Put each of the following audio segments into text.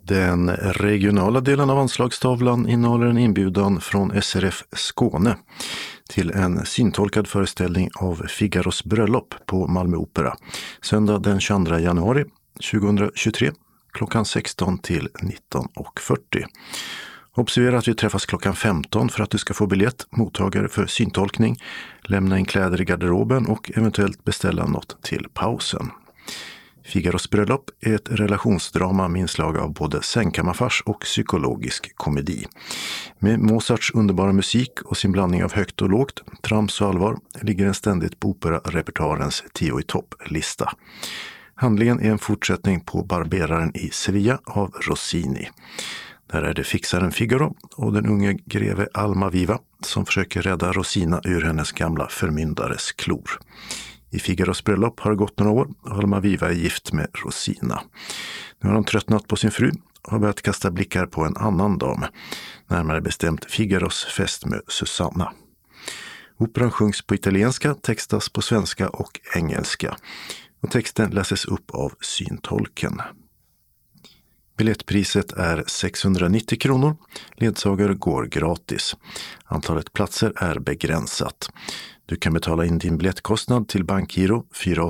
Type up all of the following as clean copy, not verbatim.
Den regionala delen av anslagstavlan innehåller en inbjudan från SRF Skåne till en syntolkad föreställning av Figaros bröllop på Malmö Opera söndag den 22 januari 2023 klockan 16 till 19.40. Observera att vi träffas klockan 15 för att du ska få biljett, mottagare för syntolkning, lämna in kläder i garderoben och eventuellt beställa något till pausen. Figaros bröllop är ett relationsdrama med inslag av både sängkammarfars och psykologisk komedi. Med Mozarts underbara musik och sin blandning av högt och lågt, trams och allvar ligger den ständigt på operarepertoarens 10 i topp-lista. Handlingen är en fortsättning på Barberaren i Sevilla av Rossini. Där är det fixaren Figaro och den unge greve Almaviva som försöker rädda Rosina ur hennes gamla förmyndares klor. I Figaros bröllop har det gått några år och Almaviva är gift med Rosina. Nu har han tröttnat på sin fru och har börjat kasta blickar på en annan dam, närmare bestämt Figaros fästmö Susanna. Operan sjungs på italienska, textas på svenska och engelska och texten läses upp av syntolken. Biljettpriset är 690 kronor, ledsagare går gratis. Antalet platser är begränsat. Du kan betala in din biljettkostnad till bankgiro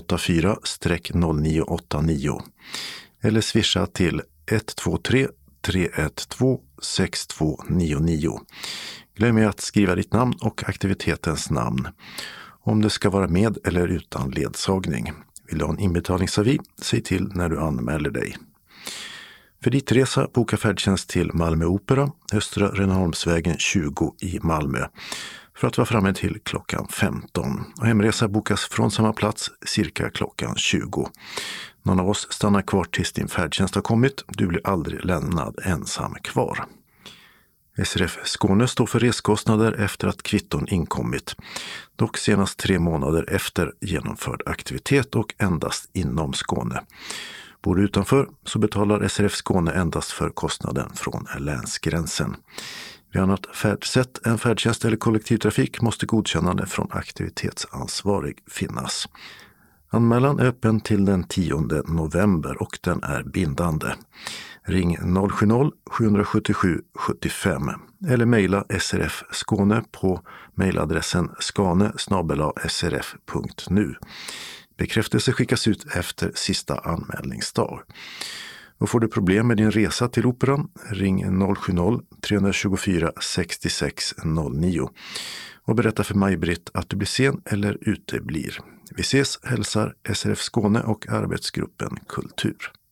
484-0989 eller swisha till 123 312 6299. Glöm att skriva ditt namn och aktivitetens namn. Om det ska vara med eller utan ledsagning. Vill du ha en inbetalningsavi, säg till när du anmäler dig. För ditt resa boka färdtjänst till Malmö Opera, Östra Rönneholmsvägen 20 i Malmö, för att vara framme till klockan 15. Och hemresa bokas från samma plats cirka klockan 20. Någon av oss stannar kvar tills din färdtjänst har kommit. Du blir aldrig lämnad ensam kvar. SRF Skåne står för reskostnader efter att kvitton inkommit. Dock senast 3 månader efter genomförd aktivitet och endast inom Skåne. Bor du utanför så betalar SRF Skåne endast för kostnaden från länsgränsen. Vid annat färdsätt än färdtjänst eller kollektivtrafik måste godkännande från aktivitetsansvarig finnas. Anmälan är öppen till den 10 november och den är bindande. Ring 070-777 75 eller mejla SRF Skåne på mejladressen skane@srf.nu. Bekräftelse skickas ut efter sista anmälningsdag. Och får du problem med din resa till operan, ring 070-324 6609 och berätta för Maj-Britt att du blir sen eller uteblir. Vi ses, hälsar SRF Skåne och arbetsgruppen Kultur.